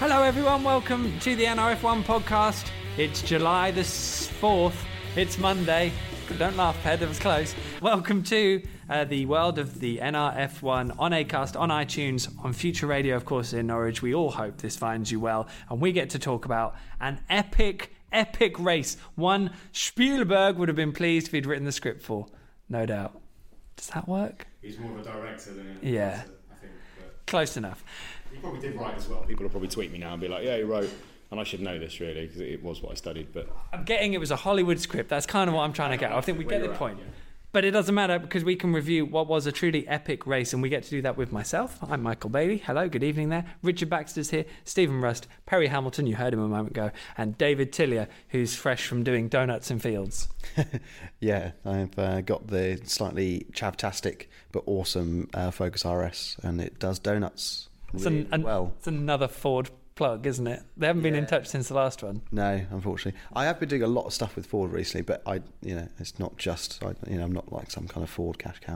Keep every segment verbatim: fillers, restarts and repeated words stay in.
Hello everyone, welcome to the N R F one podcast. It's July the fourth, it's Monday. Don't laugh, Ped, it was close. Welcome to uh, the world of the N R F one on Acast, on iTunes, on Future Radio, of course, in Norwich. We all hope this finds you well, and we get to talk about an epic, epic race. One Spielberg would have been pleased if he'd written the script for, no doubt. Does that work? He's more of a director than a yeah. writer, I think. But close enough. he probably did write as well. People will probably tweet me now and be like, yeah, he wrote, and I should know this really, because it was what I studied. But I'm getting it was a Hollywood script. That's kind of what I'm trying to get. I think we get the point. Yeah. But it doesn't matter because we can review what was a truly epic race, and we get to do that with myself. I'm Michael Bailey. Hello, good evening there. Richard Baxter's here. Stephen Rust, Perry Hamilton, you heard him a moment ago, and David Tillier, who's fresh from doing donuts in fields. Yeah, I've uh, got the slightly chavtastic but awesome uh, Focus R S, and it does donuts It's, really an, an, well. It's another Ford plug, isn't it? They haven't been Yeah. in touch since the last one. No, unfortunately, I have been doing a lot of stuff with Ford recently, but I, you know, it's not just, I, you know, I'm not like some kind of Ford cash cow.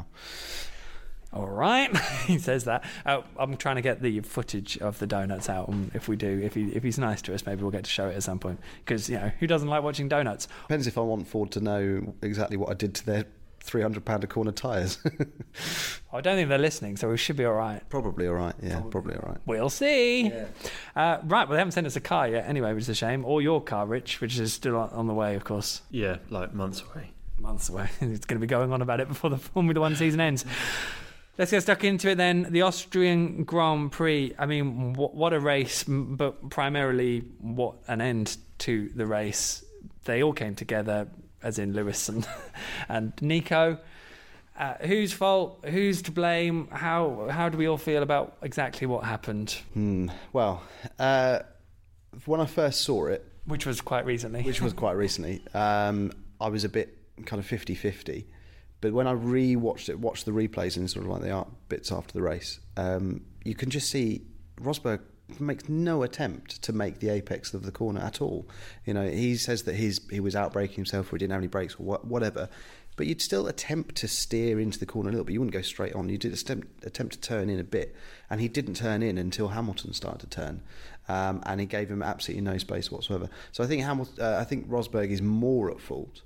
All right, he says that. Uh, I'm trying to get the footage of the donuts out, and if we do, if he if he's nice to us, maybe we'll get to show it at some point. Because you know, who doesn't like watching donuts? Depends if I want Ford to know exactly what I did to their three hundred pound a corner tyres. I don't think they're listening, so we should be all right. Probably all right. Yeah, probably, probably all right. We'll see. Yeah. Uh, right, well, they haven't sent us a car yet anyway, which is a shame. Or your car, Rich, which is still on, on the way, of course. Yeah, like months away. Months away. It's going to be going on about it before the Formula One season ends. Let's get stuck into it then. The Austrian Grand Prix. I mean, what, what a race, but primarily what an end to the race. They all came together, as in Lewis and, and Nico. Uh, whose fault? Who's to blame? How how do we all feel about exactly what happened? Hmm. Well, uh, when I first saw it, Which was quite recently. which was quite recently, um, I was a bit kind of fifty-fifty. But when I re-watched it, watched the replays and sort of like the art bits after the race, um, you can just see Rosberg makes no attempt to make the apex of the corner at all. You know, he says that his he was out braking himself, or he didn't have any brakes, or what, whatever. But you'd still attempt to steer into the corner a little bit. You wouldn't go straight on. You did attempt, attempt to turn in a bit, and he didn't turn in until Hamilton started to turn, um, and he gave him absolutely no space whatsoever. So I think Hamilton, uh, I think Rosberg is more at fault,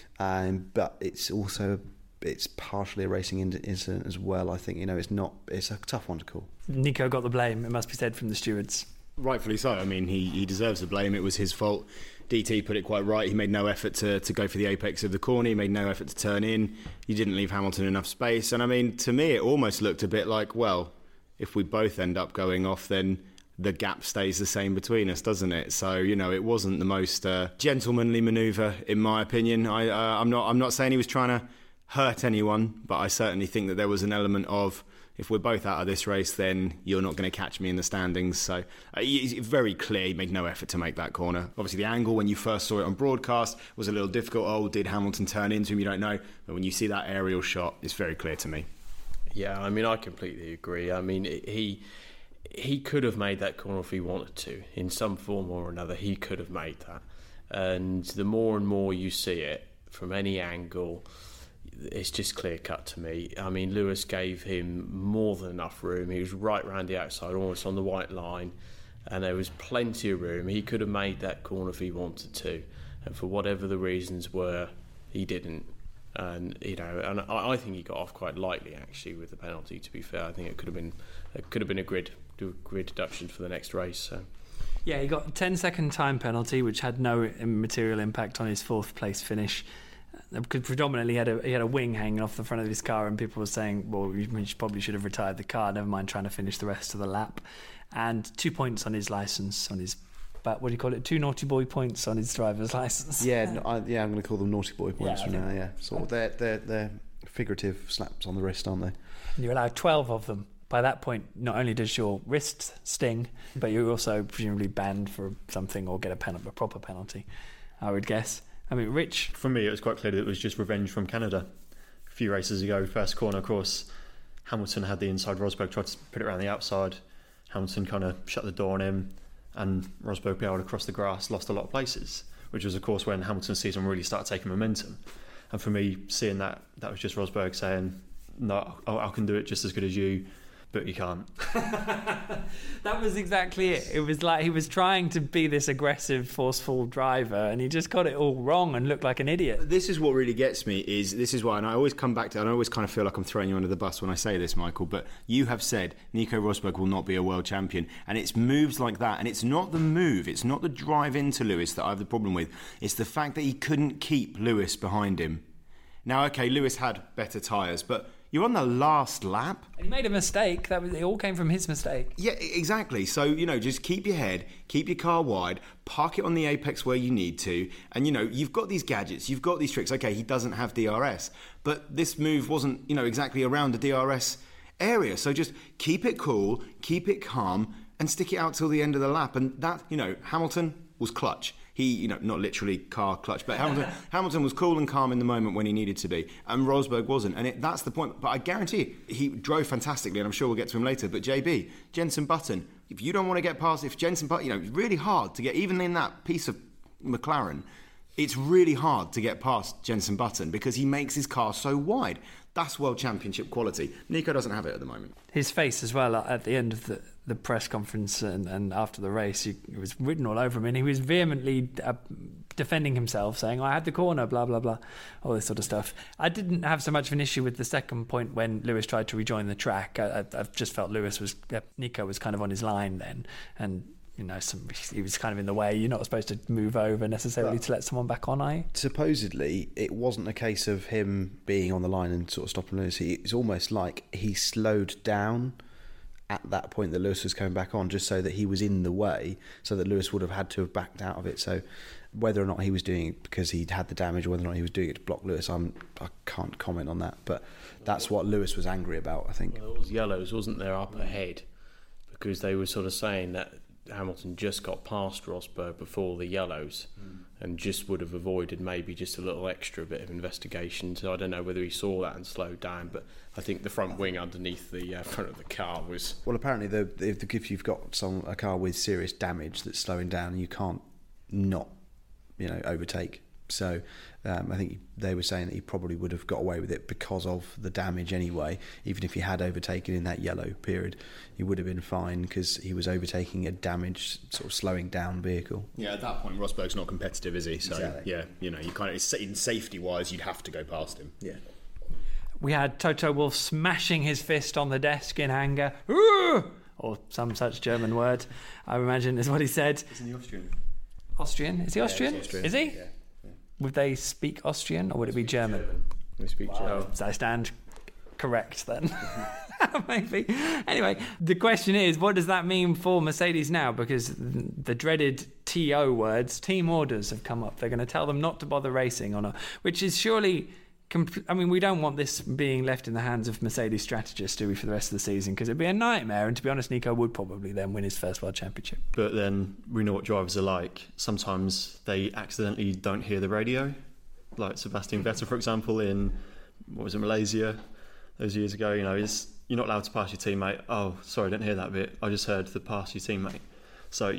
um, but it's also it's partially a racing incident as well. I think, you know, it's not it's a tough one to call. Nico got the blame, it must be said, from the stewards. rightfully so. I mean, he, he deserves the blame. It was his fault. D T put it quite right. He made no effort to, to go for the apex of the corner. He made no effort to turn in. He didn't leave Hamilton enough space. And I mean, to me, it almost looked a bit like, well, if we both end up going off, then the gap stays the same between us, doesn't it? So, you know, it wasn't the most uh, gentlemanly manoeuvre, in my opinion. I, uh, I'm not I'm not saying he was trying to hurt anyone, but I certainly think that there was an element of, if we're both out of this race, then you're not going to catch me in the standings. So uh, it's very clear he made no effort to make that corner. Obviously, the angle when you first saw it on broadcast was a little difficult. Oh, did Hamilton turn into him? You don't know. But when you see that aerial shot, it's very clear to me. Yeah, I mean, I completely agree. I mean, he he could have made that corner if he wanted to. In some form or another, he could have made that. And the more and more you see it from any angle, it's just clear cut to me. I mean, Lewis gave him more than enough room. He was right round the outside, almost on the white line, and there was plenty of room. He could have made that corner if he wanted to, and for whatever the reasons were, he didn't. And you know, and I, I think he got off quite lightly actually with the penalty. To be fair, I think it could have been it could have been a grid grid deduction for the next race. So. Yeah, he got a ten second time penalty, which had no material impact on his fourth place finish. Because predominantly he had a he had a wing hanging off the front of his car, and people were saying, well, you probably should have retired the car, never mind trying to finish the rest of the lap. And two points on his licence, on his, but what do you call it, two naughty boy points on his driver's licence. Yeah, no, I, yeah, I'm going to call them naughty boy points Yeah, from okay. now, yeah. Sort of, they're, they're, they're figurative slaps on the wrist, aren't they? And you're allowed twelve of them. By that point, not only does your wrist sting, but you're also presumably banned for something or get a, pen, a proper penalty, I would guess. I mean, Rich? For me, it was quite clear that it was just revenge from Canada. A few races ago, first corner, of course, Hamilton had the inside, Rosberg tried to put it around the outside. Hamilton kind of shut the door on him, and Rosberg be able to cross the grass, lost a lot of places, which was, of course, when Hamilton's season really started taking momentum. And for me, seeing that, that was just Rosberg saying, no, I, I can do it just as good as you. but you can't. That was exactly it. It was like he was trying to be this aggressive, forceful driver, and he just got it all wrong and looked like an idiot. This is what really gets me, is this is why, and I always come back to, and I always kind of feel like I'm throwing you under the bus when I say this, Michael, but you have said Nico Rosberg will not be a world champion, and it's moves like that, and it's not the move, it's not the drive into Lewis that I have the problem with, it's the fact that he couldn't keep Lewis behind him. Now, okay, Lewis had better tyres, but you're on the last lap. And he made a mistake. That was, it all came from his mistake. Yeah, exactly. So, you know, just keep your head, keep your car wide, park it on the apex where you need to. And, you know, you've got these gadgets, you've got these tricks. Okay, he doesn't have D R S, but this move wasn't, you know, exactly around the D R S area. So just keep it cool, keep it calm, and stick it out till the end of the lap. And that, you know, Hamilton was clutch. He, you know, not literally car clutch, but Hamilton, Hamilton was cool and calm in the moment when he needed to be, and Rosberg wasn't. And it, that's the point. But I guarantee you, he drove fantastically, and I'm sure we'll get to him later. But J B, Jenson Button, if you don't want to get past, if Jenson Button, you know, it's really hard to get, even in that piece of McLaren, it's really hard to get past Jenson Button because he makes his car so wide. That's World Championship quality. Nico doesn't have it at the moment. His face as well at the end of the, the press conference and, and after the race, he, it was written all over him, and he was vehemently uh, defending himself, saying, oh, I had the corner, blah, blah, blah, all this sort of stuff. I didn't have so much of an issue with the second point when Lewis tried to rejoin the track. I, I, I just felt Lewis was, uh, Nico was kind of on his line then, and you know, some, he was kind of in the way. You're not supposed to move over necessarily but to let someone back on, are you? Supposedly, it wasn't a case of him being on the line and sort of stopping Lewis. It's almost like he slowed down at that point that Lewis was coming back on, just so that he was in the way, so that Lewis would have had to have backed out of it. So whether or not he was doing it because he'd had the damage, or whether or not he was doing it to block Lewis, I'm, I can't comment on that. But that's what Lewis was angry about, I think. Well, it was yellows, wasn't there, up ahead? Because they were sort of saying that Hamilton just got past Rosberg before the yellows mm. and just would have avoided maybe just a little extra bit of investigation. So I don't know whether he saw that and slowed down, but I think the front wing underneath the uh, front of the car was... Well, apparently the, if, if you've got some a car with serious damage that's slowing down, you can't not, you know, overtake. So um, I think they were saying that he probably would have got away with it because of the damage anyway. Even if he had overtaken in that yellow period, he would have been fine because he was overtaking a damaged, sort of slowing down vehicle. Yeah, at that point, Rosberg's not competitive, is he? So exactly. yeah, you know, you kind of in safety-wise, you'd have to go past him. Yeah. We had Toto Wolff smashing his fist on the desk in anger, Ooh! Or some such German word, I imagine is what he said. Isn't he Austrian? Austrian? Is he Austrian? Yeah, Austrian. Is he? Yeah. Would they speak Austrian, or would it be German? German. We speak wow. German. So I stand correct then. Maybe. Anyway, the question is, what does that mean for Mercedes now? Because the dreaded T O words, team orders, have come up. They're going to tell them not to bother racing on a, which is surely... I mean, we don't want this being left in the hands of Mercedes strategists, do we, for the rest of the season? Because it'd be a nightmare. And to be honest, Nico would probably then win his first World Championship. But then we know what drivers are like. Sometimes they accidentally don't hear the radio. Like Sebastian Vettel, for example, in, what was it, Malaysia, those years ago. You know, is you're not allowed to pass your teammate. Oh, sorry, I didn't hear that bit. I just heard the pass your teammate. So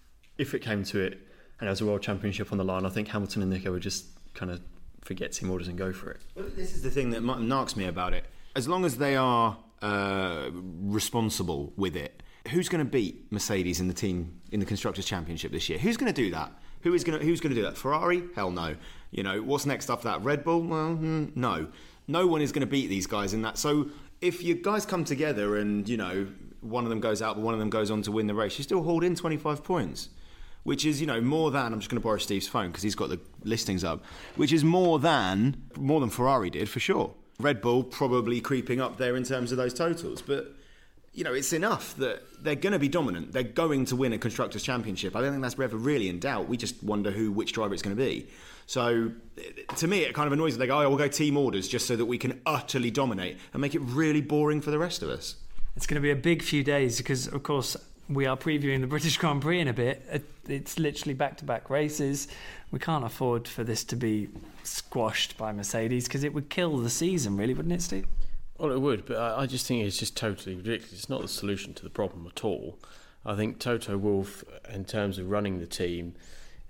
if it came to it and there was a World Championship on the line, I think Hamilton and Nico would just kind of forget team orders and go for it. Well, this is the thing that narks me about it. As long as they are uh, responsible with it, who's going to beat Mercedes in the team in the Constructors' Championship this year? Who's going to do that? Who is going to Who's going to do that? Ferrari? Hell no. You know, what's next after that? Red Bull? Well, mm, no. No one is going to beat these guys in that. So if you guys come together and, you know, one of them goes out but one of them goes on to win the race, you still hauled in twenty-five points. Which is, you know, more than, I'm just going to borrow Steve's phone because he's got the listings up, which is more than, more than Ferrari did, for sure. Red Bull probably creeping up there in terms of those totals, but, you know, it's enough that they're going to be dominant. They're going to win a Constructors' Championship. I don't think that's ever really in doubt. We just wonder who, which driver it's going to be. So, to me, it kind of annoys me. They go, oh, we'll go team orders just so that we can utterly dominate and make it really boring for the rest of us. It's going to be a big few days because, of course, we are previewing the British Grand Prix in a bit. It's literally back-to-back races. We can't afford for this to be squashed by Mercedes because it would kill the season, really, wouldn't it, Steve? Well, it would, but I just think it's just totally ridiculous. It's not the solution to the problem at all. I think Toto Wolff, in terms of running the team,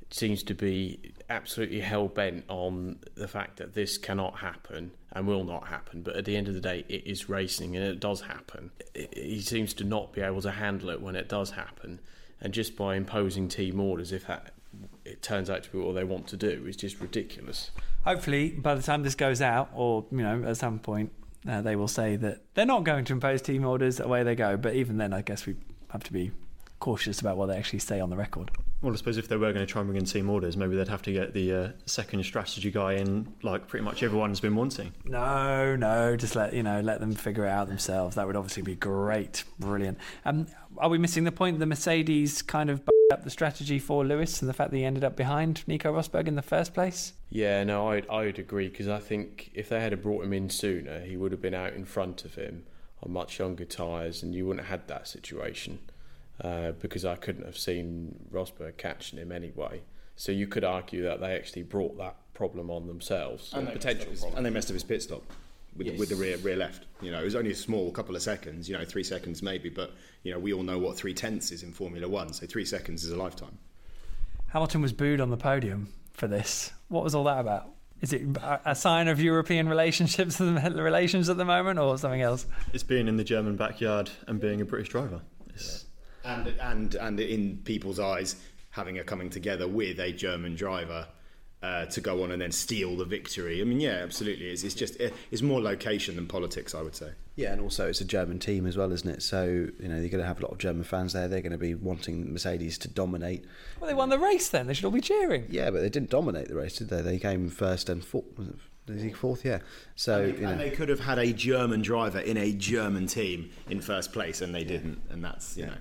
seems to be absolutely hell-bent on the fact that this cannot happen and will not happen, but at the end of the day it is racing and it does happen. He seems to not be able to handle it when it does happen, and just by imposing team orders, if that it turns out to be what they want to do, is just ridiculous. Hopefully by the time this goes out, or you know at some point, uh, they will say that they're not going to impose team orders, away they go. But even then I guess we have to be cautious about what they actually say on the record. Well, I suppose if they were going to try and bring in team orders, maybe they'd have to get the uh, second strategy guy in, like pretty much everyone's been wanting. No, no, just let you know, let them figure it out themselves. That would obviously be great, brilliant. Um, are we missing the point? The Mercedes kind of b***ed up the strategy for Lewis and the fact that he ended up behind Nico Rosberg in the first place. Yeah, no, I I would agree, because I think if they had brought him in sooner, he would have been out in front of him on much younger tyres, and you wouldn't have had that situation. Uh, because I couldn't have seen Rosberg catching him anyway. So you could argue that they actually brought that problem on themselves, and a they potential his, problem. And they messed up his pit stop with, Yes. with the rear rear left. You know, it was only a small couple of seconds, you know, three seconds maybe, but you know, we all know what three tenths is in Formula One, so three seconds is a lifetime. Hamilton was booed on the podium for this. What was all that about? Is it a sign of European relationships relations at the moment, or something else? It's being in the German backyard and being a British driver. It's, And and and in people's eyes, having a coming together with a German driver uh, to go on and then steal the victory. I mean, yeah, absolutely. It's, it's just it's more location than politics, I would say. Yeah, and also it's a German team as well, isn't it? So, you know, you're going to have a lot of German fans there. They're going to be wanting Mercedes to dominate. Well, they won the race then. They should all be cheering. Yeah, but they didn't dominate the race, did they? They came first and fourth. Was he fourth? Yeah. So, And they, you know. and they could have had a German driver in a German team in first place, and they didn't. And that's, you know.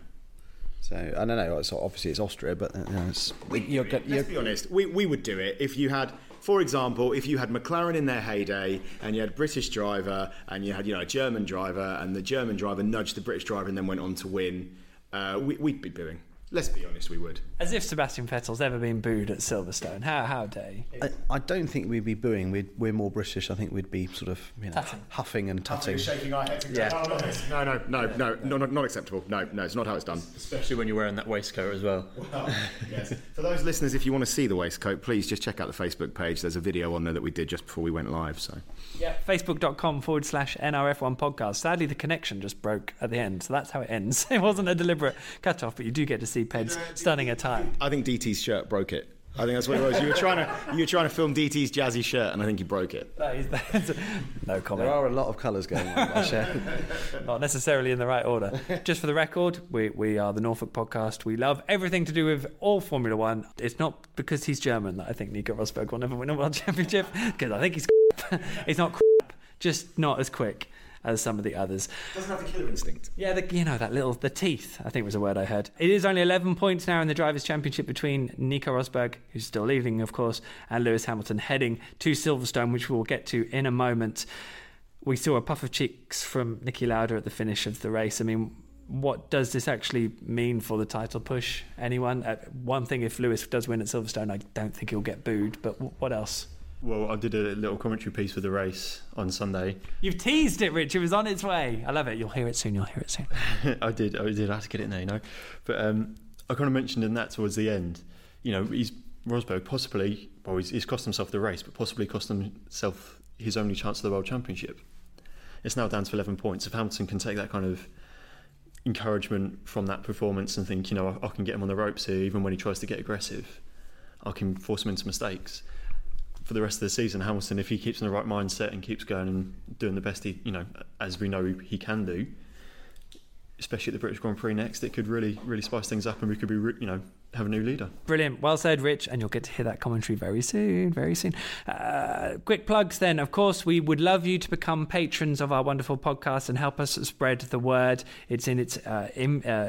So I don't know. So obviously it's Austria, but you know, it's, you're, Let's you're, be honest. We we would do it if you had, for example, if you had McLaren in their heyday and you had a British driver and you had, you know, a German driver, and the German driver nudged the British driver and then went on to win. Uh, we, we'd be booing. Let's be honest, we would. As if Sebastian Vettel's ever been booed at Silverstone. How how dare you? I, I don't think we'd be booing. We'd, we're more British. I think we'd be sort of, you know, Tutting. huffing and tutting. Shaking our heads. Yeah. No, no, no, no, no, not, not acceptable. No, no, it's not how it's done. especially when you're wearing that waistcoat as well. Well, yes. For those listeners, if you want to see the waistcoat, please just check out the Facebook page. There's a video on there that we did just before we went live. So Yeah. Facebook.com forward slash NRF1 podcast. Sadly, the connection just broke at the end, so that's how it ends. It wasn't a deliberate cut-off, but you do get to see Ped's stunning attire. I think D T's shirt broke it. I think that's what it was. You were trying to you were trying to film D T's jazzy shirt, and I think he broke it. That is, that's a, no comment. There are a lot of colours going on, Russia. Not necessarily in the right order. Just for the record, we, we are the Norfolk podcast. We love everything to do with all Formula One. It's not because he's German that I think Nico Rosberg will never win a world championship, because I think he's crap. He's not crap, just not as quick as some of the others. Doesn't have the killer instinct. Yeah, the, you know, that little, the teeth, I think was a word I heard. It is only eleven points now in the Drivers' Championship between Nico Rosberg, who's still leading, of course, and Lewis Hamilton heading to Silverstone, which we'll get to in a moment. We saw a puff of cheeks from Niki Lauda at the finish of the race. I mean, what does this actually mean for the title push? Anyone? Uh, one thing, if Lewis does win at Silverstone, I don't think he'll get booed, but w- what else? Well, I did a little commentary piece for the race on Sunday. You've teased it, Rich. It was on its way. I love it. You'll hear it soon. You'll hear it soon. I did, I did. I had to get it there, you know. But um, I kind of mentioned in that towards the end. You know, he's Rosberg possibly, well, he's, he's cost himself the race, but possibly cost himself his only chance of the World Championship. It's now down to eleven points. If Hamilton can take that kind of encouragement from that performance and think, you know, I, I can get him on the ropes here, even when he tries to get aggressive, I can force him into mistakes. For the rest of the season, Hamilton, if he keeps in the right mindset and keeps going and doing the best he, you know, as we know he can do, especially at the British Grand Prix next, it could really, really spice things up, and we could be, you know, have a new leader. Brilliant. Well said, Rich, and you'll get to hear that commentary very soon, very soon. Uh, quick plugs then. Of course, we would love you to become patrons of our wonderful podcast and help us spread the word. It's in its uh, im, uh,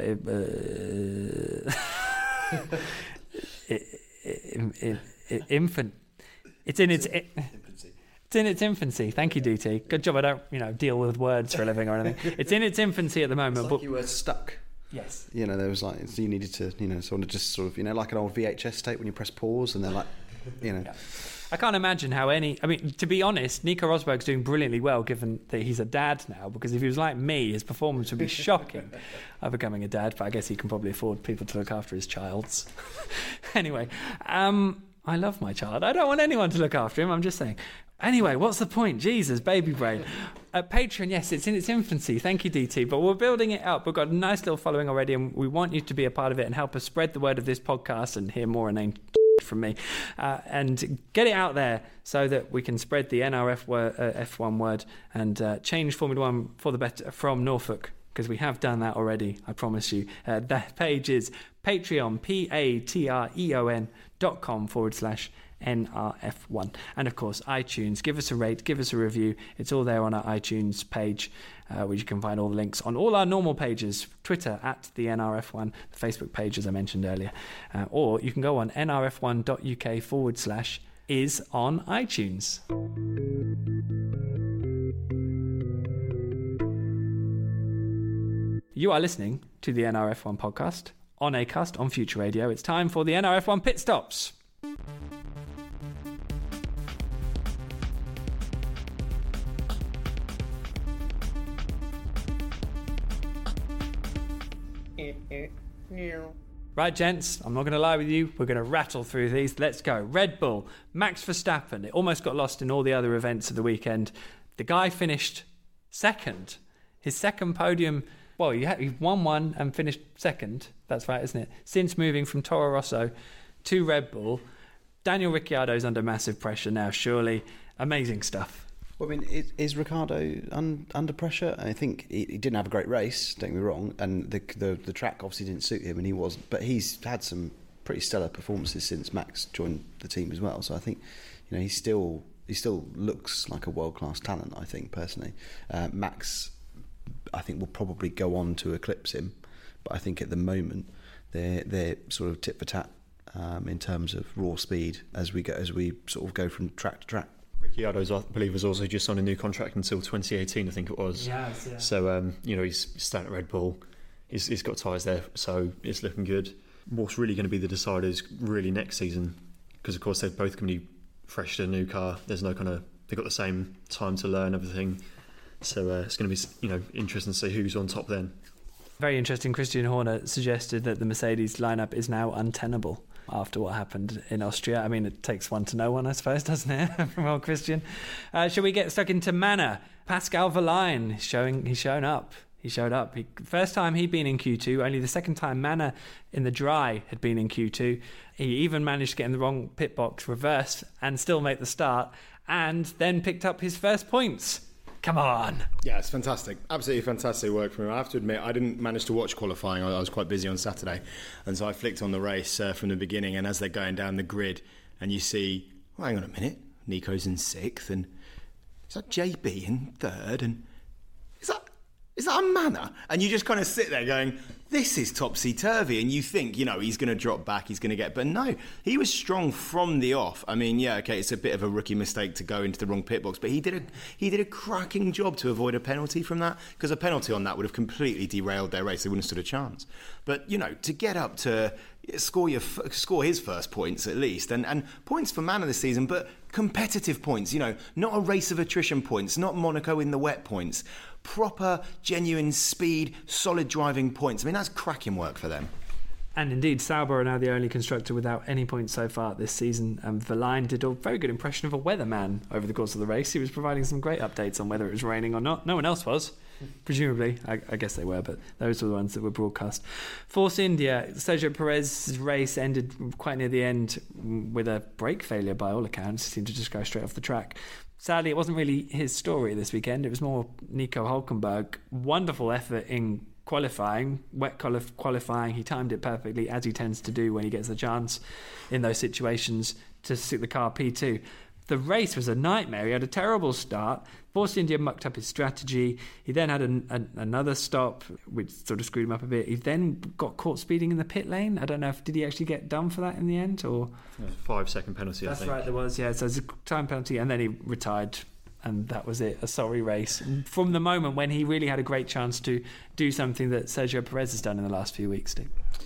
uh, in, in, in, infant. It's in its infancy. It's in its infancy. Thank you, D T. Good job. I don't, you know, deal with words for a living or anything. It's in its infancy at the moment. It's like but you were stuck. Yes. You know, there was like, so you needed to, you know, sort of just sort of, you know, like an old V H S tape when you press pause and they're like, you know. Yeah. I can't imagine how any... I mean, to be honest, Nico Rosberg's doing brilliantly well, given that he's a dad now, because if he was like me, his performance would be shocking of becoming a dad, but I guess he can probably afford people to look after his childs. Anyway, um, I love my child. I don't want anyone to look after him, I'm just saying. Anyway, what's the point? Jesus, baby brain. Uh, Patreon, yes, it's in its infancy. Thank you, D T. But we're building it up. We've got a nice little following already, and we want you to be a part of it and help us spread the word of this podcast and hear more inane from me. Uh, and get it out there so that we can spread the N R F word, uh, F one word and uh, change Formula One for the better from Norfolk, because we have done that already, I promise you. Uh, that page is Patreon, P-A-T-R-E-O-N dot com forward slash N R F one. And of course, iTunes. Give us a rate, give us a review. It's all there on our iTunes page, uh, where you can find all the links on all our normal pages. Twitter at the N R F one, the Facebook page, as I mentioned earlier. Uh, or you can go on N R F one dot U K forward slash is on iTunes. You are listening to the N R F one podcast on Acast, on Future Radio. It's time for the N R F one Pit Stops. Right, gents, I'm not going to lie with you. We're going to rattle through these. Let's go. Red Bull, Max Verstappen. It almost got lost in all the other events of the weekend. The guy finished second. His second podium. Well, he, had, he won one and finished second. That's right, isn't it? Since moving from Toro Rosso to Red Bull. Daniel Ricciardo's under massive pressure now, surely. Amazing stuff. Well, I mean, is, is Ricciardo un, under pressure? I think he, he didn't have a great race, don't get me wrong, and the, the the track obviously didn't suit him, and he wasn't. But he's had some pretty stellar performances since Max joined the team as well. So I think, you know, he still he still looks like a world class talent. I think personally, uh, Max, I think will probably go on to eclipse him, but I think at the moment they're they're sort of tit for tat um, in terms of raw speed as we go as we sort of go from track to track. Ricciardo's, I believe, was also just on a new contract until twenty eighteen, I think it was. Yes, yeah. So, um, you know, he's starting at Red Bull. He's, he's got ties there, so it's looking good. What's really going to be the deciders really next season, because, of course, they're both going to be fresh to a new car. There's no kind of... They've got the same time to learn everything. So uh, it's going to be, you know, interesting to see who's on top then. Very interesting. Christian Horner suggested that the Mercedes lineup is now untenable after what happened in Austria. I mean, it takes one to know one, I suppose, doesn't it? From old Christian. Uh, shall we get stuck into Manor? Pascal Verlaine, showing, he's shown up. He showed up. He, first time he'd been in Q two, only the second time Manor in the dry had been in Q two. He even managed to get in the wrong pit box, reverse, and still make the start, and then picked up his first points. Come on. Yeah, it's fantastic. Absolutely fantastic work from him. I have to admit, I didn't manage to watch qualifying. I was quite busy on Saturday. And so I flicked on the race uh, from the beginning. And as they're going down the grid, and you see, well, hang on a minute, Nico's in sixth. And is that J B in third? And is that is that a Manor? And you just kind of sit there going, this is topsy-turvy. And you think, you know, he's going to drop back, he's going to get... But no, he was strong from the off. I mean, yeah, OK, it's a bit of a rookie mistake to go into the wrong pit box, but he did a he did a cracking job to avoid a penalty from that, because a penalty on that would have completely derailed their race. They wouldn't have stood a chance. But, you know, to get up to score your score his first points at least, and, and points for Manor this season, but competitive points, you know, not a race of attrition points, not Monaco in the wet points, proper, genuine speed, solid driving points. I mean, that's cracking work for them. And indeed, Sauber are now the only constructor without any points so far this season. And Verlaine did a very good impression of a weatherman over the course of the race. He was providing some great updates on whether it was raining or not. No one else was, presumably. I, I guess they were, but those were the ones that were broadcast. Force India, Sergio Perez's race ended quite near the end with a brake failure by all accounts. He seemed to just go straight off the track. Sadly, it wasn't really his story this weekend. It was more Nico Hülkenberg. Wonderful effort in qualifying, wet qualifying. He timed it perfectly, as he tends to do when he gets the chance in those situations to sit the car P two. The race was a nightmare. He had a terrible start. Force India mucked up his strategy. He then had an, an, another stop, which sort of screwed him up a bit. He then got caught speeding in the pit lane. I don't know if did he actually get done for that in the end, or five second penalty. That's I think. right, there was. Yeah, so it's a time penalty, and then he retired. And that was it, a sorry race. From the moment when he really had a great chance to do something that Sergio Perez has done in the last few weeks, Steve.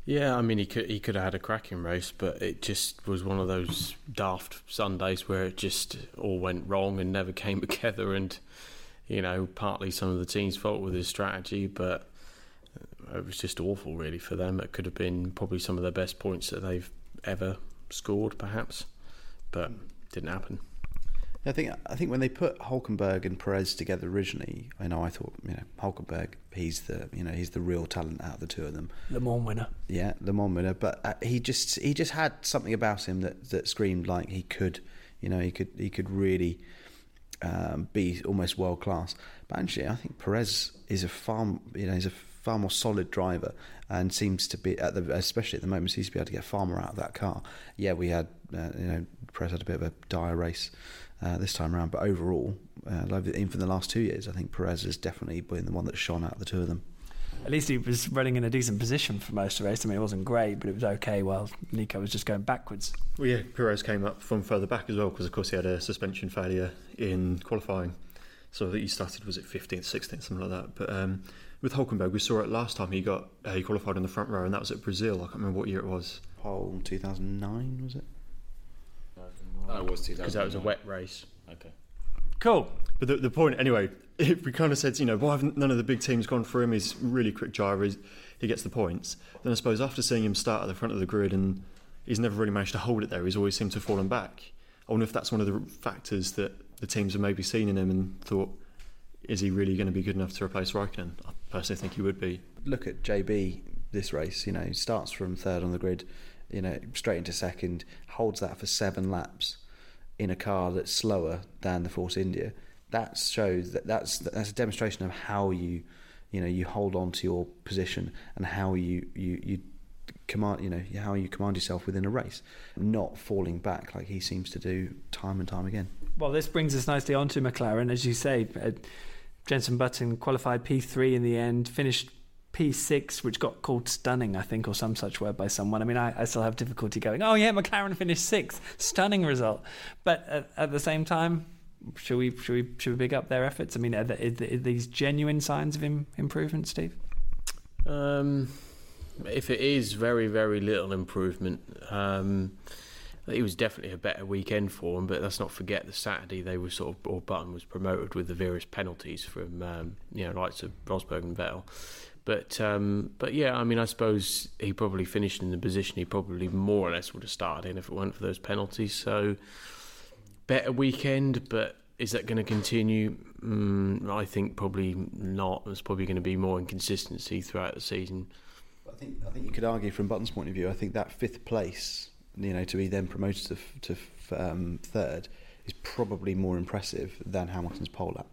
Yeah, I mean, he could he could have had a cracking race, but it just was one of those daft Sundays where it just all went wrong and never came together. And you know, partly some of the team's fault with his strategy, but it was just awful, really, for them. It could have been probably some of the best points that they've ever scored, perhaps, but didn't happen. I think I think when they put Hulkenberg and Perez together originally, I know I thought, you know, Hulkenberg, he's the you know he's the real talent out of the two of them. Le Mans winner. Yeah, Le Mans winner, but uh, he just he just had something about him that, that screamed like he could, you know, he could he could really um, be almost world class. But actually, I think Perez is a far you know he's a far more solid driver and seems to be at the especially at the moment seems to be able to get far more out of that car. Yeah, we had uh, you know Perez had a bit of a dire race. Uh, this time around, but overall, uh, even for the last two years, I think Perez has definitely been the one that shone out of the two of them. At least he was running in a decent position for most of the race. I mean, it wasn't great, but it was okay while Nico was just going backwards. Well, yeah, Perez came up from further back as well because, of course, he had a suspension failure in qualifying. So he started, was it fifteenth, sixteenth, something like that. But um, with Hulkenberg, we saw it last time he got uh, he qualified in the front row, and that was at Brazil. I can't remember what year it was. Pole two thousand nine, was it? Oh, it was two thousand nine. Because that was a wet race. Okay. Cool. But the, the point, anyway, if we kind of said, you know, why haven't none of the big teams gone for him? He's a really quick driver, he's, he gets the points. Then I suppose after seeing him start at the front of the grid and he's never really managed to hold it there, he's always seemed to have fallen back. I wonder if that's one of the factors that the teams have maybe seen in him and thought, is he really going to be good enough to replace Raikkonen? I personally think he would be. Look at J B this race, you know, he starts from third on the grid, you know, straight into second, holds that for seven laps in a car that's slower than the Force India. That shows that that's that's a demonstration of how you, you know, you hold on to your position and how you you, you command, you know, how you command yourself within a race, not falling back like he seems to do time and time again. Well, this brings us nicely on to McLaren. As you say, uh, Jenson Button qualified P three in the end, finished P six, which got called stunning, I think, or some such word by someone. I mean, I, I still have difficulty going, oh yeah, McLaren finished sixth. Stunning result. But at, at the same time, should we should we should we big up their efforts? I mean, are, there, are, there, are these genuine signs of im- improvement, Steve? Um, if it is very, very little improvement, um, it was definitely a better weekend for them. But let's not forget the Saturday they were sort of, or Button was promoted with the various penalties from um, you know, likes of Rosberg and Vettel. But um, but yeah, I mean, I suppose he probably finished in the position he probably more or less would have started in if it weren't for those penalties. So better weekend, but is that going to continue? Mm, I think probably not. There's probably going to be more inconsistency throughout the season. I think I think you could argue from Button's point of view. I think that fifth place, you know, to be then promoted to to um, third, is probably more impressive than Hamilton's pole lap.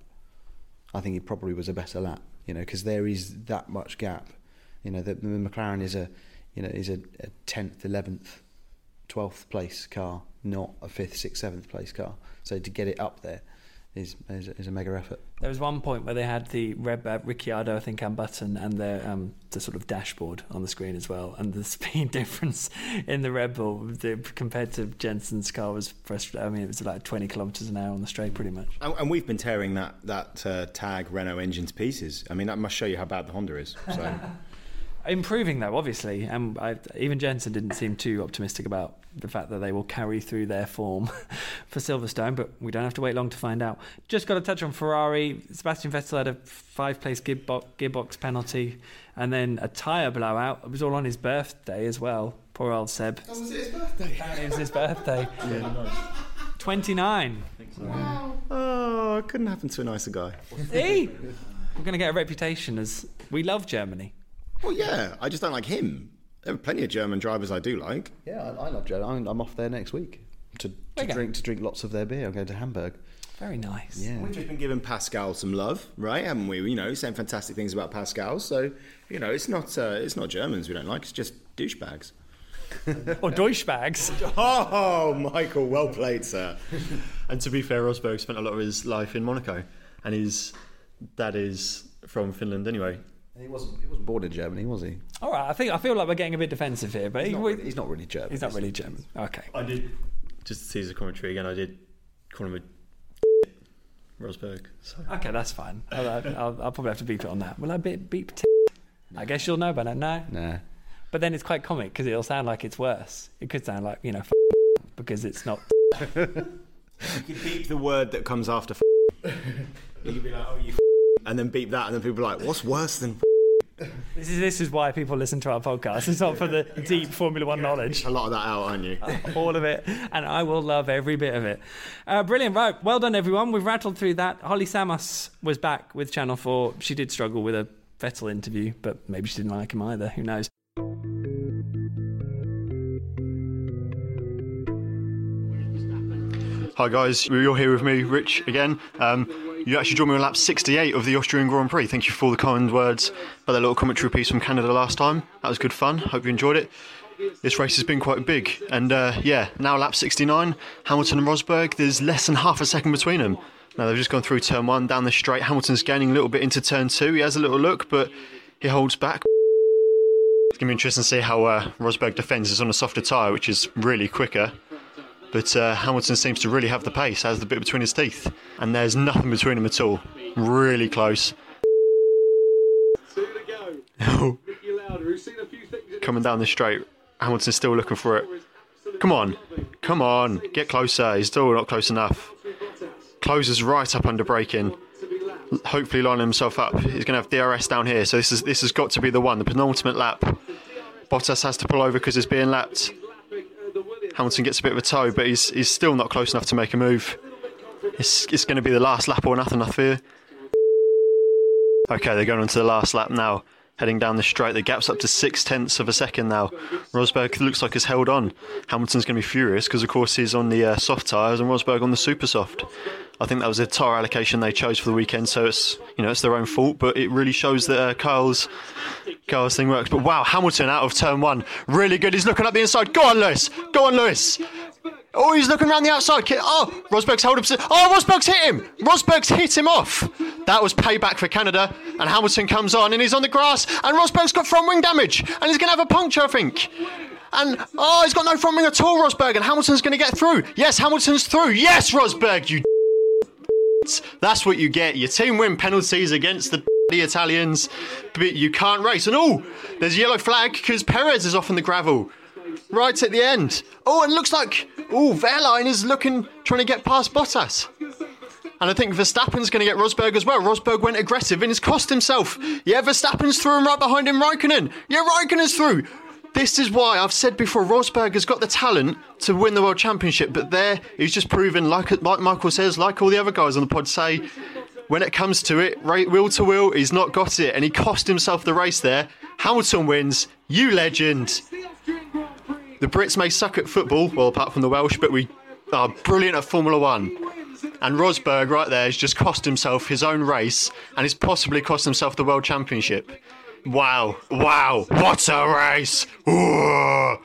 I think it probably was a better lap. You know, because there is that much gap. You know, the, the McLaren is a, you know, is a tenth, eleventh, twelfth place car, not a fifth, sixth, seventh place car. So to get it up there is is, is a mega effort. There was one point where they had the Red uh, Ricciardo, I think, and Button, and the um, the sort of dashboard on the screen as well, and the speed difference in the Red Bull the, compared to Jensen's car was frustrating. I mean, it was like twenty kilometres an hour on the straight, pretty much. And, and we've been tearing that that uh, tag Renault engine to pieces. I mean, that must show you how bad the Honda is. So. Improving though, obviously, and I, even Jensen didn't seem too optimistic about the fact that they will carry through their form for Silverstone, but we don't have to wait long to find out. Just got to touch on Ferrari. Sebastian Vettel had a five-place gearbox, gearbox penalty and then a tyre blowout. It was all on his birthday as well. Poor old Seb. Oh, was it his birthday? Apparently it was his birthday. Yeah. twenty-nine. I think so. Wow. Oh, it couldn't happen to a nicer guy. See? We're going to get a reputation as we love Germany. Well, yeah, I just don't like him. There are plenty of German drivers I do like. Yeah, I, I love Germany. I'm, I'm off there next week to, to drink to drink lots of their beer. I'm going to Hamburg. Very nice. Yeah. We've just been giving Pascal some love, right? Haven't we? You know, saying fantastic things about Pascal. So, you know, it's not uh, it's not Germans we don't like. It's just douchebags. Or douchebags. Oh, Michael, well played, sir. And to be fair, Rosberg spent a lot of his life in Monaco, and his dad is from Finland anyway. He wasn't. He wasn't born in Germany, was he? All right, I think I feel like we're getting a bit defensive here, but He's, he, not, really, he's not really German. He's not really German. Okay. I did, just to tease the commentary again, I did call him a Rosberg. So. Okay, that's fine. I'll, I'll, I'll probably have to beep it on that. Will I beep? beep t- I guess you'll know by now. No. Nah. But then it's quite comic because it'll sound like it's worse. It could sound like, you know, f- because it's not. You could beep the word that comes after. F- you could be like, oh, you. F-, and then beep that, and then people are like, what's worse than? F-? This is this is why people listen to our podcast. It's not for the deep Formula One knowledge. A lot of that out, aren't you? All of it, and I will love every bit of it. Uh, brilliant, right? Well done, everyone. We've rattled through that. Holly Samos was back with Channel four. She did struggle with a Vettel interview, but maybe she didn't like him either. Who knows? Hi guys, you're here with me, Rich, again. Um, you actually joined me on lap sixty-eight of the Austrian Grand Prix. Thank you for all the kind words about that little commentary piece from Canada last time. That was good fun. Hope you enjoyed it. This race has been quite big. And uh, yeah, now lap sixty-nine, Hamilton and Rosberg, there's less than half a second between them. Now they've just gone through turn one, down the straight. Hamilton's gaining a little bit into turn two. He has a little look, but he holds back. It's going to be interesting to see how uh, Rosberg defends. It's on a softer tyre, which is really quicker. But uh, Hamilton seems to really have the pace, has the bit between his teeth. And there's nothing between them at all. Really close. Coming down the straight, Hamilton's still looking for it. Come on, come on, get closer. He's still not close enough. Closes right up under braking. Hopefully lining himself up. He's going to have D R S down here, so this is this has got to be the one, the penultimate lap. Bottas has to pull over because it's being lapped. Hamilton gets a bit of a tow, but he's he's still not close enough to make a move. It's it's going to be the last lap or nothing, I fear. Okay, they're going on to the last lap now. Heading down the straight, the gap's up to six tenths of a second now. Rosberg looks like he's held on. Hamilton's going to be furious because, of course, he's on the uh, soft tyres and Rosberg on the super soft. I think that was a tyre allocation they chose for the weekend, so it's you know it's their own fault. But it really shows that uh, Kyle's Kyle's thing works. But wow, Hamilton out of turn one, really good. He's looking up the inside. Go on, Lewis. Go on, Lewis. Oh, he's looking around the outside. Oh, Rosberg's held him. Oh, Rosberg's hit him. Rosberg's hit him off. That was payback for Canada. And Hamilton comes on and he's on the grass. And Rosberg's got front wing damage. And he's going to have a puncture, I think. And, oh, he's got no front wing at all, Rosberg. And Hamilton's going to get through. Yes, Hamilton's through. Yes, Rosberg, you That's what you get. Your team win penalties against the Italians. But you can't race. And, oh, there's a yellow flag because Perez is off in the gravel. Right at the end. Oh, it looks like, oh, Wehrlein is looking, trying to get past Bottas. And I think Verstappen's going to get Rosberg as well. Rosberg went aggressive and has cost himself. Yeah, Verstappen's through and right behind him, Raikkonen. Yeah, Raikkonen's through. This is why I've said before, Rosberg has got the talent to win the World Championship. But there, he's just proven, like, like Michael says, like all the other guys on the pod say, when it comes to it, wheel to wheel, he's not got it. And he cost himself the race there. Hamilton wins. You legend. The Brits may suck at football, well, apart from the Welsh, but we are brilliant at Formula One. And Rosberg right there has just cost himself his own race and he's possibly cost himself the World Championship. Wow. Wow. What a race. Ooh.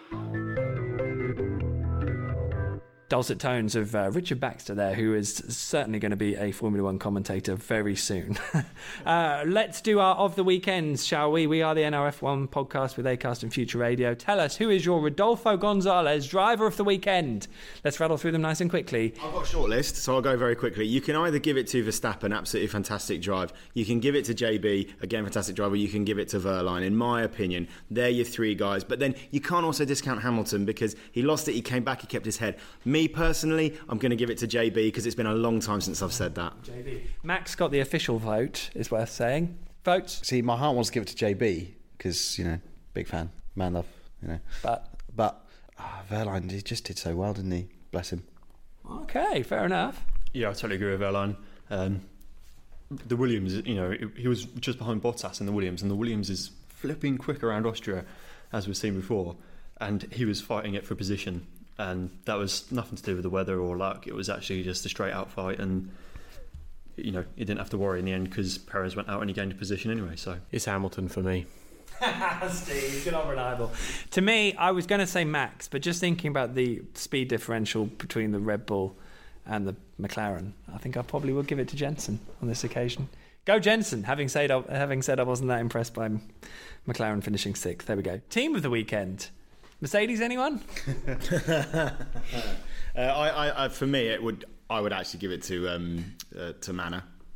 Dulcet tones of uh, Richard Baxter there, who is certainly going to be a Formula One commentator very soon. uh, let's do our of the weekends, shall we? We are the N R F one podcast with Acast and Future Radio. Tell us, who is your Rodolfo Gonzalez driver of the weekend? Let's rattle through them nice and quickly. I've got a short list, so I'll go very quickly. You can either give it to Verstappen, absolutely fantastic drive. You can give it to J B, again, fantastic driver. You can give it to Wehrlein. In my opinion, they're your three guys. But then you can't also discount Hamilton because he lost it, he came back, he kept his head. Me personally, I'm going to give it to J B because it's been a long time since I've said that. J B. Max got the official vote, is worth saying. Votes? See, my heart wants to give it to J B because, you know, big fan, man love, you know. But but oh, Wehrlein, he just did so well, didn't he? Bless him. Okay, fair enough. Yeah, I totally agree with Wehrlein. Um, the Williams, you know, he was just behind Bottas in the Williams, and the Williams is flipping quick around Austria, as we've seen before, and he was fighting it for position. And that was nothing to do with the weather or luck. It was actually just a straight out fight. And, you know, he didn't have to worry in the end because Perez went out and he gained a position anyway. So it's Hamilton for me. Steve, you're not reliable. To me, I was going to say Max, but just thinking about the speed differential between the Red Bull and the McLaren, I think I probably will give it to Jensen on this occasion. Go Jensen, having said, having said I wasn't that impressed by McLaren finishing sixth. There we go. Team of the weekend. Mercedes, anyone? uh, I, I, I, for me, it would. I would actually give it to um, uh, to Manor.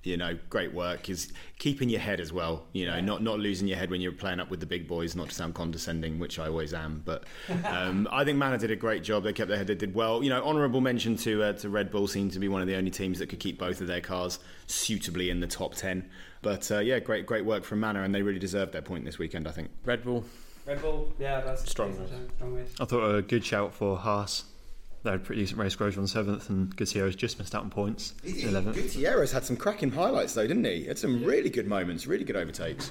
You know, great work. Is keeping your head as well. You know, not not losing your head when you're playing up with the big boys. Not to sound condescending, which I always am, but um, I think Manor did a great job. They kept their head. They did well. You know, honourable mention to uh, to Red Bull. Seemed to be one of the only teams that could keep both of their cars suitably in the top ten. But uh, yeah, great great work from Manor, and they really deserved their point this weekend, I think. Red Bull. Red Bull, yeah, that's Strong. strong race. I thought a good shout for Haas. They had a pretty decent race. Grosjean on seventh, and Gutierrez just missed out on points. eleventh. Gutierrez had some cracking highlights though, didn't he? Had some really good moments, really good overtakes.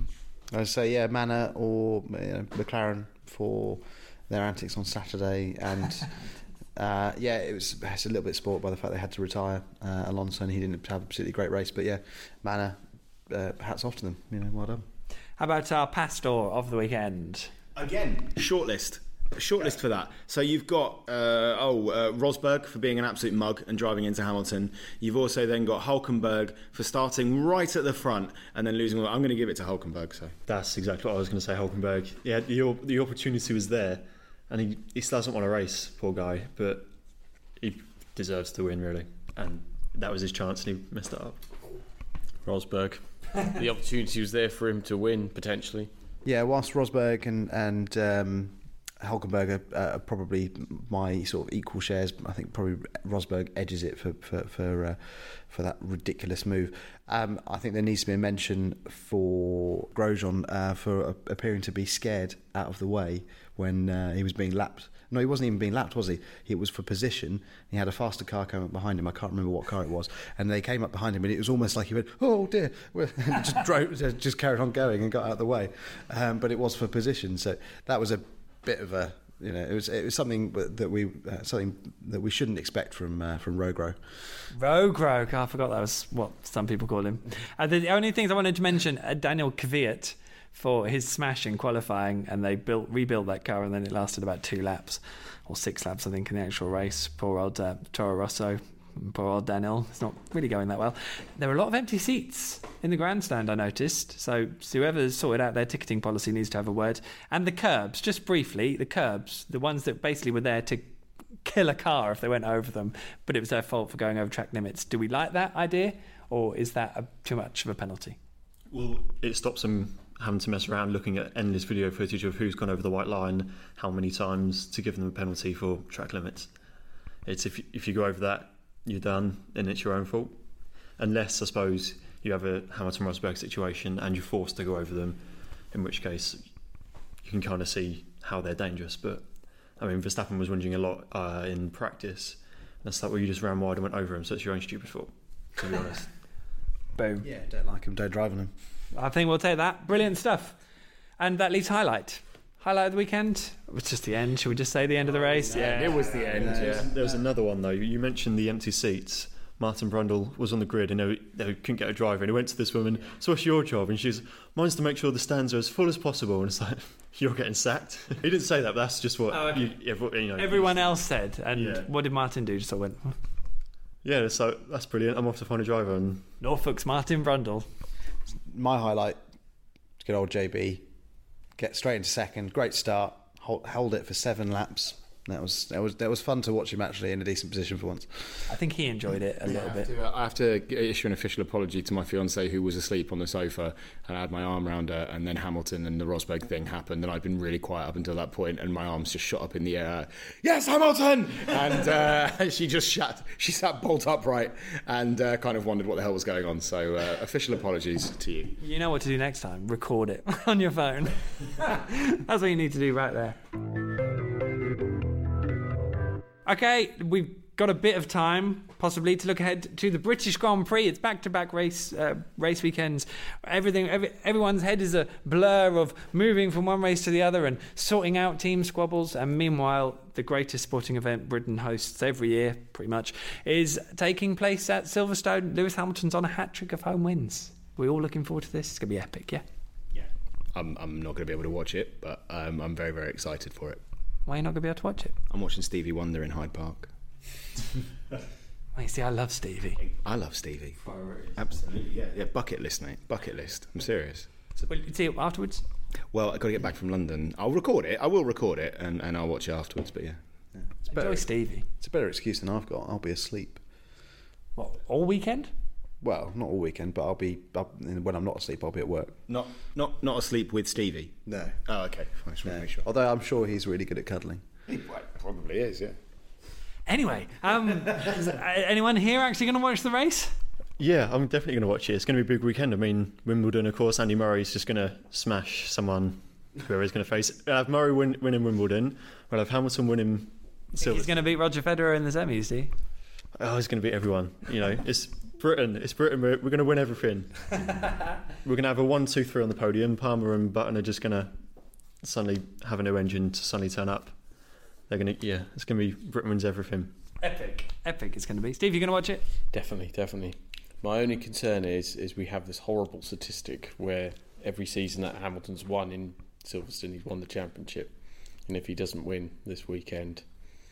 I'd say, yeah, Manor or you know, McLaren for their antics on Saturday. And uh, yeah, it was it's a little bit spoilt by the fact they had to retire uh, Alonso, and he didn't have a particularly great race. But yeah, Manor, uh, hats off to them. You know, well done. How about our Pastor of the weekend? Again, shortlist. Shortlist for that. So you've got uh, oh uh, Rosberg for being an absolute mug and driving into Hamilton. You've also then got Hülkenberg for starting right at the front and then losing. I'm going to give it to Hülkenberg. So That's exactly what I was going to say. Hülkenberg. Yeah, the the opportunity was there, and he he still doesn't want to race. Poor guy, but he deserves to win really, and that was his chance, and he messed it up. Rosberg. The opportunity was there for him to win potentially. Yeah, whilst Rosberg and and um, Hülkenberg are uh, probably my sort of equal shares, I think probably Rosberg edges it for for for, uh, for that ridiculous move. Um, I think there needs to be a mention for Grosjean uh, for uh, appearing to be scared out of the way when uh, he was being lapped. No, he wasn't even being lapped, was he? It was for position. He had a faster car coming up behind him. I can't remember what car it was. And they came up behind him, and it was almost like he went, "Oh dear!" and just drove, just carried on going and got out of the way. Um, but it was for position, so that was a bit of a, you know, it was it was something that we uh, something that we shouldn't expect from uh, from Rogro. Rogro, I forgot that was what some people call him. Uh, the only things I wanted to mention, uh, Daniel Kvyat for his smash in qualifying, and they built rebuilt that car, and then it lasted about two laps or six laps, I think, in the actual race. Poor old uh, Toro Rosso, poor old Daniel. It's not really going that well. There were a lot of empty seats in the grandstand, I noticed. So whoever's sorted out their ticketing policy needs to have a word. And the curbs, just briefly, the curbs, the ones that basically were there to kill a car if they went over them, but it was their fault for going over track limits. Do we like that idea, or is that a, too much of a penalty? Well, it stops them having to mess around looking at endless video footage of who's gone over the white line, how many times, to give them a penalty for track limits. It's if if you go over that, you're done, and it's your own fault. Unless, I suppose, you have a Hamilton-Rosberg situation and you're forced to go over them, in which case you can kind of see how they're dangerous. But I mean, Verstappen was whinging a lot uh, in practice. That's like, well, you just ran wide and went over him, so it's your own stupid fault, to be honest. Boom. Yeah, don't like him, don't drive on him. I think we'll take that. Brilliant stuff. And that leaves highlight. Highlight of the weekend? It was just the end. Should we just say the end of the race? Yeah, it was the end. Yeah. There was another one though. You mentioned the empty seats. Martin Brundle was on the grid and they, they couldn't get a driver, and he went to this woman, "So what's your job?" And she's, "Mine's to make sure the stands are as full as possible." And it's like, you're getting sacked. He didn't say that, but that's just what Oh, okay. you, you know, Everyone else said. And Yeah. what did Martin do? Just sort of went, Yeah, so that's brilliant. I'm off to find a driver. And Norfolk's Martin Brundle. My highlight, good old J B, get straight into second, great start, hold, held it for seven laps. That was that was that was fun to watch him actually in a decent position for once. I think he enjoyed it a little I have, bit. to, I have to issue an official apology to my fiancée who was asleep on the sofa, and I had my arm around her, and then Hamilton and the Rosberg thing happened, and I'd been really quiet up until that point, and my arms just shot up in the air. Yes, Hamilton! And uh, she just sat, she sat bolt upright and uh, kind of wondered what the hell was going on. So uh, official apologies to you. You know what to do next time. Record it on your phone. That's what you need to do right there. Okay, we've got a bit of time, possibly, to look ahead to the British Grand Prix. It's back-to-back race uh, race weekends. Everything, every, everyone's head is a blur of moving from one race to the other and sorting out team squabbles. And meanwhile, the greatest sporting event Britain hosts every year, pretty much, is taking place at Silverstone. Lewis Hamilton's on a hat-trick of home wins. We're all looking forward to this. It's going to be epic, yeah? Yeah. I'm, I'm not going to be able to watch it, but um, I'm very, very excited for it. Why are you not going to be able to watch it? I'm watching Stevie Wonder in Hyde Park. Wait, see, I love Stevie. I love Stevie. Absolutely, yeah. Yeah, bucket list, mate. Bucket list. I'm serious. Will you see it afterwards? Well, I've got to get back from London. I'll record it. I will record it, and, and I'll watch it afterwards, but yeah. Yeah. It's Enjoy better. Stevie. It's a better excuse than I've got. I'll be asleep. What, all weekend? Well, not all weekend, but I'll be I'll, when I'm not asleep. I'll be at work. Not not not asleep with Stevie. No. Oh, okay. I just want No. to make sure. Although I'm sure he's really good at cuddling. He probably is. Yeah. Anyway, um, is anyone here actually going to watch the race? Yeah, I'm definitely going to watch it. It's going to be a big weekend. I mean, Wimbledon, of course, Andy Murray's just going to smash someone, whoever he's going to face. I'll have Murray win, winning Wimbledon. We'll have Hamilton winning Silverstone. He's going to beat Roger Federer in the semis, do you? Oh, he's going to beat everyone. You know, it's Britain. It's Britain. We're, we're going to win everything. We're going to have a one, two, three on the podium. Palmer and Button are just going to suddenly have a new engine to suddenly turn up. They're going to, yeah, it's going to be Britain wins everything. Epic. Epic it's going to be. Steve, you going to watch it? Definitely, definitely. My only concern is is we have this horrible statistic where every season that Hamilton's won in Silverstone, he's won the championship. And if he doesn't win this weekend...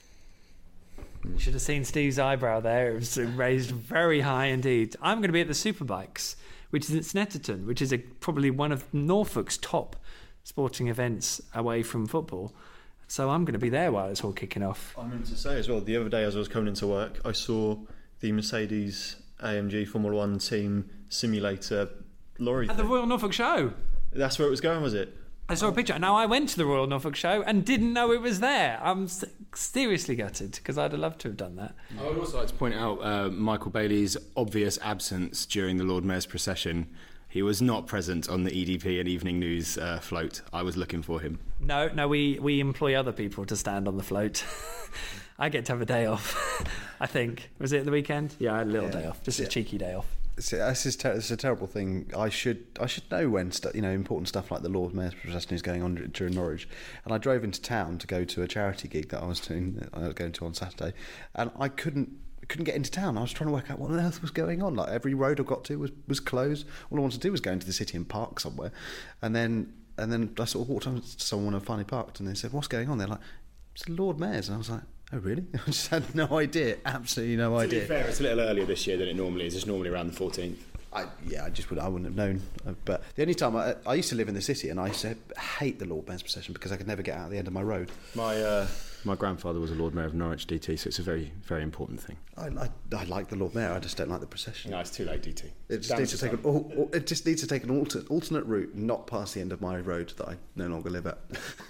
You should have seen Steve's eyebrow there. It was raised very high indeed. I'm going to be at the Superbikes, which is at Snetterton, which is a, probably one of Norfolk's top sporting events away from football. So I'm going to be there while it's all kicking off. I meant to say as well, the other day as I was coming into work, I saw the Mercedes A M G Formula One team simulator lorry At the thing. Royal Norfolk Show. That's where it was going, was it? I saw a picture. Now, I went to the Royal Norfolk Show and didn't know it was there. I'm s- seriously gutted because I'd have loved to have done that. I would also like to point out uh, Michael Bailey's obvious absence during the Lord Mayor's procession. He was not present on the E D P and Evening News uh, float. I was looking for him. No, no, we, we employ other people to stand on the float. I get to have a day off, I think. Was it at the weekend? Yeah, I had a little Yeah. day off. Just Yeah. a cheeky day off. It's, this is ter- it's a terrible thing. I should I should know when stu- you know important stuff like the Lord Mayor's procession is going on during Norwich. And I drove into town to go to a charity gig that I was doing. I was going to on Saturday, and I couldn't couldn't get into town. I was trying to work out what on earth was going on. Like every road I got to was was closed. All I wanted to do was go into the city and park somewhere. And then and then I sort of walked on to someone and finally parked, and they said, "What's going on?" They're like, "It's the Lord Mayor's," and I was like, "Oh really?" I just had no idea. Absolutely no To be idea. fair, it's a little earlier this year than it normally is. It's normally around the fourteenth. I, yeah, I just would. I wouldn't have known. Uh, But the only time I, I used to live in the city, and I used to hate the Lord Mayor's procession because I could never get out at the end of my road. My uh, my grandfather was a Lord Mayor of Norwich D T, so it's a very very important thing. I, I, I like the Lord Mayor. I just don't like the procession. No, it's too late, D T. It just Damn needs to take an. al- al- It just needs to take an alter, alternate route, not past the end of my road that I no longer live at.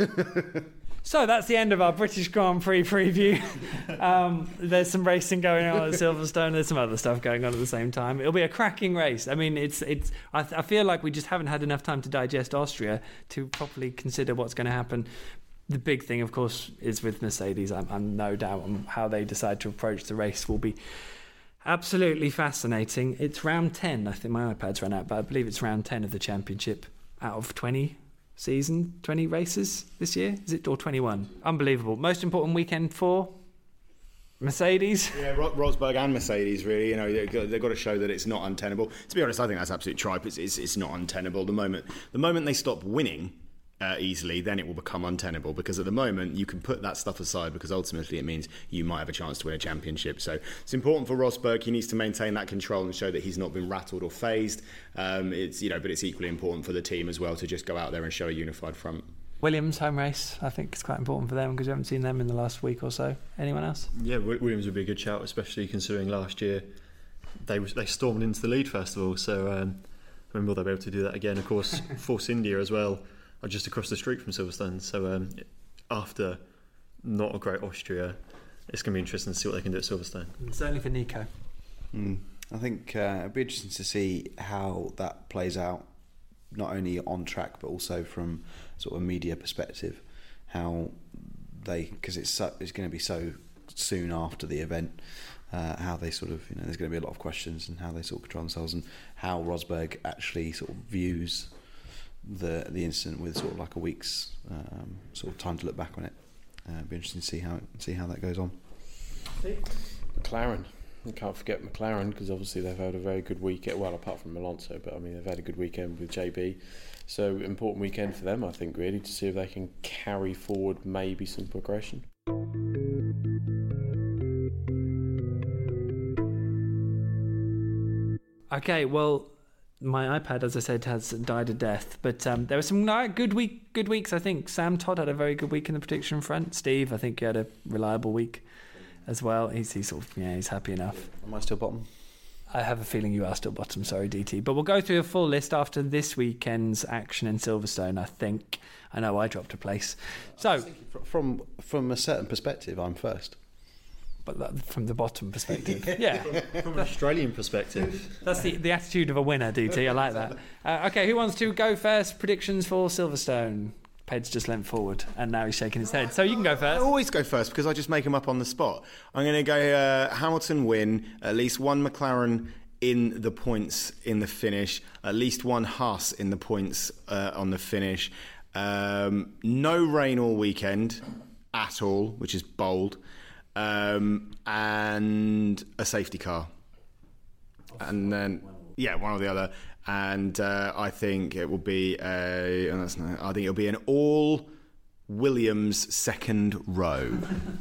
So that's the end of our British Grand Prix preview. Um, there's some racing going on at Silverstone. There's some other stuff going on at the same time. It'll be a cracking race. I mean, it's it's. I, I feel like we just haven't had enough time to digest Austria to properly consider what's going to happen. The big thing, of course, is with Mercedes. I'm, I'm no doubt on how they decide to approach the race will be absolutely fascinating. It's round ten. I think my iPad's run out, but I believe it's round ten of the championship out of twenty. Season, twenty races this year, is it, or twenty-one? Unbelievable. Most important weekend for Mercedes. Yeah, Ro- Rosberg and Mercedes, really. You know, they've got, they've got to show that it's not untenable. To be honest, I think that's absolute tripe. It's, it's, it's not untenable. The moment the moment they stop winning uh, easily, then it will become untenable. Because at the moment, you can put that stuff aside because ultimately it means you might have a chance to win a championship. So it's important for Rosberg. He needs to maintain that control and show that he's not been rattled or phased. Um, it's you know, but it's equally important for the team as well to just go out there and show a unified front. Williams home race, I think it's quite important for them because we haven't seen them in the last week or so. Anyone else? Yeah, Wi- Williams would be a good shout, especially considering last year they was- they stormed into the lead first of all. So um, I mean, will they be able to do that again? Of course, Force India as well are just across the street from Silverstone. So um, after not a great Austria, it's going to be interesting to see what they can do at Silverstone. Certainly for Nico. Mm. I think uh, it'd be interesting to see how that plays out, not only on track but also from sort of a media perspective. How they, because it's so, it's going to be so soon after the event, uh, how they sort of, you know, there's going to be a lot of questions and how they sort of control themselves and how Rosberg actually sort of views the the incident with sort of like a week's um, sort of time to look back on it. Uh, it'd be interesting to see how see how that goes on. McLaren. I can't forget McLaren because obviously they've had a very good weekend. Well, apart from Alonso, but I mean they've had a good weekend with J B. So important weekend for them, I think, really, to see if they can carry forward maybe some progression. Okay, well, my iPad, as I said, has died a death. But um, there were some uh, good week, good weeks, I think. Sam Todd had a very good week in the prediction front. Steve, I think he had a reliable week as well. He's, he's sort of, yeah, he's happy enough. Am I still bottom? I have a feeling you are still bottom. Sorry, D T. But we'll go through a full list after this weekend's action in Silverstone, I think. I know I dropped a place. So, from from a certain perspective, I'm first. But that, from the bottom perspective, yeah. From an Australian perspective, That's the, the attitude of a winner, D T. I like that. Uh, okay, who wants to go first? Predictions for Silverstone. Ped's just leant forward, and now he's shaking his head. So you can go I first. always go first because I just make them up on the spot. I'm going to go uh, Hamilton win, at least one McLaren in the points in the finish, at least one Haas in the points uh, on the finish. Um, no rain all weekend at all, which is bold. Um, and a safety car, and then yeah, one or the other. And uh, I think it will be a. Oh, that's not, I think it'll be an all Williams second row.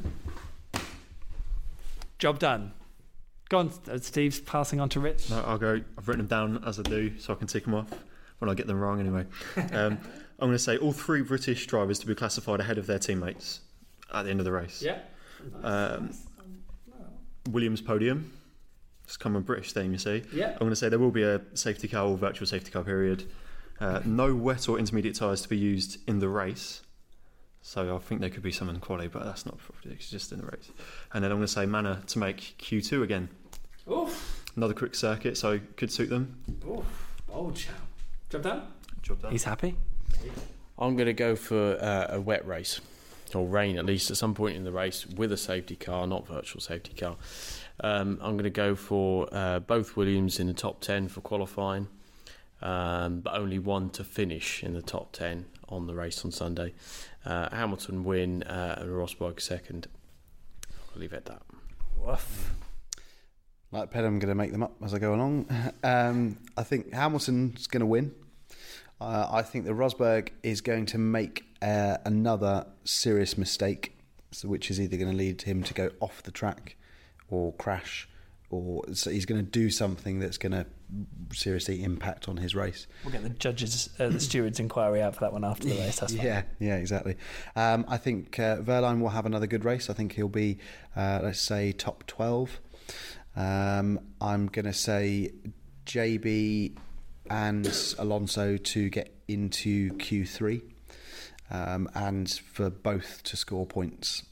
Job done. Go on, uh, Steve's passing on to Rich. no, I'll go. I've written them down as I do, so I can tick them off when I get them wrong. Anyway, um, I'm going to say all three British drivers to be classified ahead of their teammates at the end of the race. Yeah. Um, Williams podium. It's come a British theme, you see. Yeah. I'm going to say there will be a safety car or virtual safety car period. Uh, no wet or intermediate tyres to be used in the race. So I think there could be some in quali, but that's not it's just in the race. And then I'm going to say Manor to make Q two again. Oof. Another quick circuit, so could suit them. Oof. Bold shout. Job done. Job done. He's happy. I'm going to go for uh, a wet race, or rain at least at some point in the race with a safety car, not virtual safety car. Um, I'm going to go for uh, both Williams in the top ten for qualifying, um, but only one to finish in the top ten on the race on Sunday. Uh, Hamilton win, uh, and Rosberg second. I'll leave it at that. Woof. Like Ped, I'm going to make them up as I go along. Um, I think Hamilton's going to win. Uh, I think that Rosberg is going to make uh, another serious mistake, so which is either going to lead him to go off the track or crash, or so he's going to do something that's going to seriously impact on his race. We'll get the judges, uh, the stewards' inquiry out for that one after the race. That's fine. Yeah, yeah, exactly. Um, I think uh, Verline will have another good race. I think he'll be, uh, let's say, top twelve. Um, I'm going to say J B and Alonso to get into Q three, um, and for both to score points.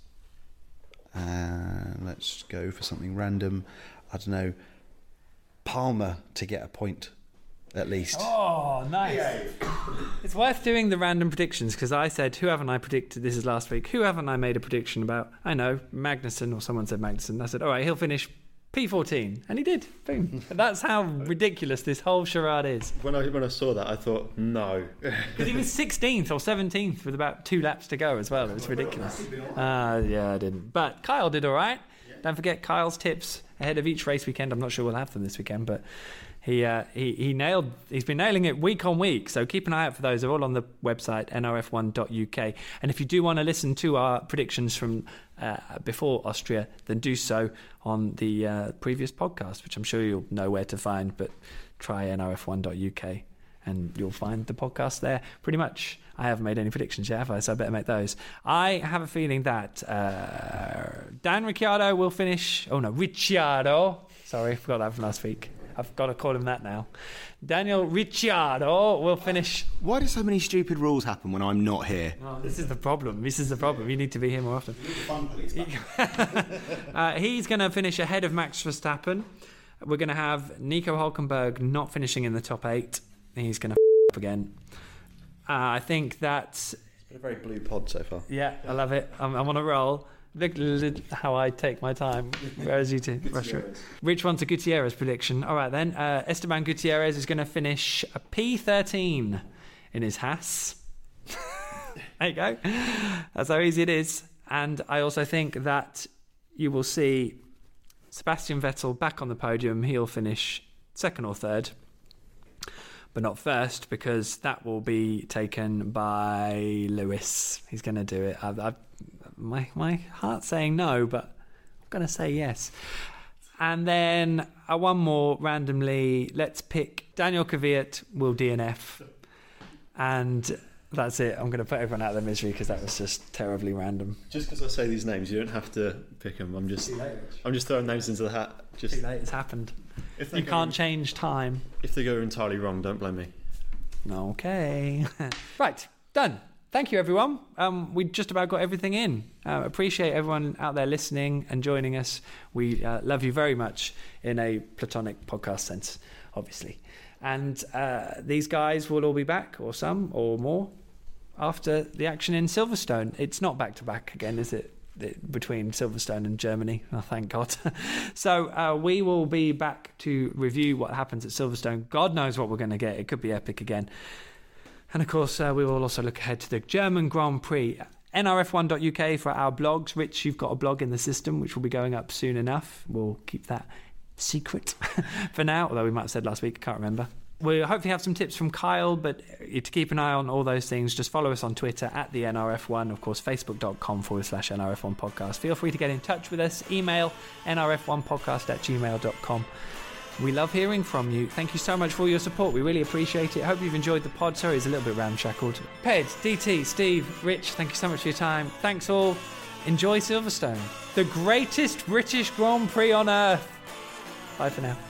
Uh, let's go for something random. I don't know. Palmer to get a point, at least. Oh, nice. It's worth doing the random predictions because I said, who haven't I predicted? This is last week. Who haven't I made a prediction about? I know, Magnussen, or someone said Magnussen. I said, all right, he'll finish P fourteen. And he did. Boom. That's how ridiculous this whole charade is. When I when I saw that, I thought, no. Because he was sixteenth or seventeenth with about two laps to go as well. It was ridiculous. Uh, yeah, I didn't. But Kyle did all right. Don't forget Kyle's tips ahead of each race weekend. I'm not sure we'll have them this weekend, but he uh, he he nailed. He's been nailing it week on week. So keep an eye out for those. They're all on the website N R F one dot U K. And if you do want to listen to our predictions from uh, before Austria, then do so on the uh, previous podcast, which I'm sure you'll know where to find. But try N R F one dot U K and you'll find the podcast there. Pretty much. I haven't made any predictions yet, have I? So I better make those. I have a feeling that uh, Dan Ricciardo will finish. Oh no, Ricciardo. Sorry, I forgot that from last week. I've got to call him that now. Daniel Ricciardo will finish. Why do so many stupid rules happen when I'm not here? Oh, this is the problem. This is the problem. You need to be here more often. uh, he's going to finish ahead of Max Verstappen. We're going to have Nico Hulkenberg not finishing in the top eight. He's going to f*** up again. Uh, I think that's... It's been a very blue pod so far. Yeah, I love it. I'm, I'm on a roll. Look, look how I take my time. Whereas you two. Rich wants a Gutierrez prediction. All right then. Uh, Esteban Gutierrez is going to finish a P thirteen in his Haas. There you go. That's how easy it is. And I also think that you will see Sebastian Vettel back on the podium. He'll finish second or third, but not first, because that will be taken by Lewis. He's going to do it. I've, I've, my my heart's saying no, but I'm going to say yes. And then uh, one more randomly. Let's pick Daniel Kvyat will D N F, and That's it. I'm going to put everyone out of their misery because that was just terribly random. Just because I say these names, you don't have to pick them. I'm just, I'm just throwing names into the hat. Just Too late. It's happened. if You go, can't change time. If they go entirely wrong, don't blame me. Okay. Right. Done. Thank you, everyone. Um, we just about got everything in. Uh, appreciate everyone out there listening and joining us. We uh, love you very much in a platonic podcast sense, obviously. And uh, these guys will all be back, or some, or more, after the action in Silverstone. It's not back-to-back again, is it? Between Silverstone and Germany. Oh, thank God. So uh, we will be back to review what happens at Silverstone. God knows what we're going to get. It could be epic again. And of course, uh, we will also look ahead to the German Grand Prix. N R F one dot U K for our blogs. Rich, you've got a blog in the system, which will be going up soon enough. We'll keep that secret for now, although we might have said last week, can't remember. We'll hopefully have some tips from Kyle, but to keep an eye on all those things, just follow us on Twitter at the N R F one, of course, facebook.com forward slash NRF1 podcast. Feel free to get in touch with us. Email N R F one podcast at gmail dot com. We love hearing from you. Thank you so much for your support. We really appreciate it. Hope you've enjoyed the pod. Sorry, it's a little bit ramshackled. Ped, D T, Steve, Rich, thank you so much for your time. Thanks all. Enjoy Silverstone, the greatest British Grand Prix on earth. Bye for now.